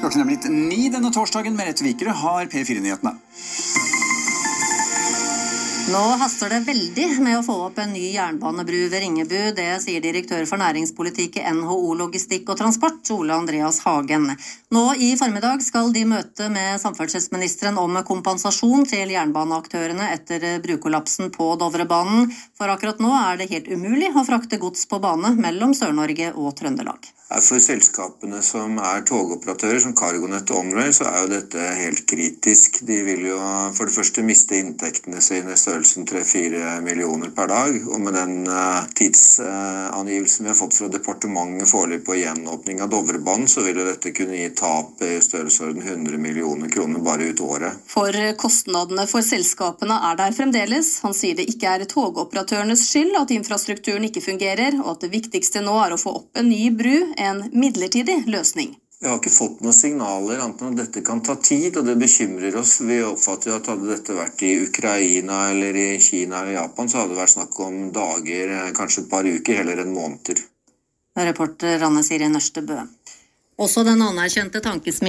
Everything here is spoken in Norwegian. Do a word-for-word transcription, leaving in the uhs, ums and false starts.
Klokken er blitt ni denne torsdagen, med Rett Vikere har P fire-nyhetene. Nå haster det veldig med å få opp en ny jernbanebru ved Ringebu. Det sier direktør for næringspolitikk i N H O Logistikk og Transport, Ole Andreas Hagen. Nå i formiddag skal de møte med samferdselsministeren om kompensasjon til jernbaneaktørene etter brukollapsen på Dovrebanen. For akkurat nå er det helt umulig å frakte gods på bane mellom Sør-Norge og Trøndelag. For selskapene som er togoperatører, som Cargonet og Omrail, så er jo dette helt kritisk. De vil jo for det første miste inntektene sine i størrelsen tre til fire millioner per dag, og med den uh, tidsangivelsen vi har fått fra departementet foreløpig på gjenåpning av Dovrebanen, så vil jo dette kunne gi tap i størrelsesorden hundre millioner kroner bare ut året. For kostnadene for selskapene er der fremdeles. Han sier det ikke er togoperatørenes skyld at infrastrukturen ikke fungerer, og at det viktigste nå er å få opp en ny bru, en midlertidig løsning. Vi har ikke fått noen signaler annet enn at dette kan ta tid, og det bekymrer oss. Vi oppfatter jo at hadde dette vært i Ukraina eller i Kina eller Japan, så hadde det vært snakk om dager, kanskje et par uker, heller enn måneder. Reporter Anne Siri Nørstebø. Også den anerkjente tankesmien